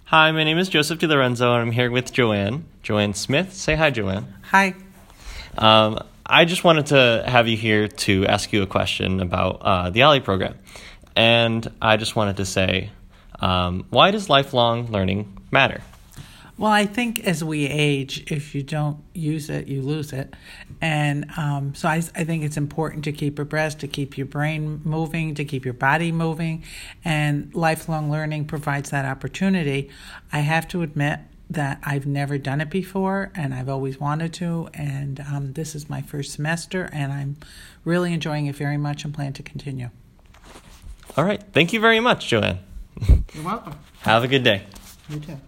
Hi, my name is Joseph DiLorenzo, and I'm here with Joanne. Joanne Smith. Say hi, Joanne. Hi. I just wanted to have you here to ask you a question about the ALLI program. And I just wanted to say, why does lifelong learning matter? Well, I think as we age, if you don't use it, you lose it. And so I think it's important to keep abreast, to keep your brain moving, to keep your body moving. And lifelong learning provides that opportunity. I have to admit that I've never done it before, and I've always wanted to. And this is my first semester, and I'm really enjoying it very much and plan to continue. All right. Thank you very much, Joanne. You're welcome. Have a good day. You too.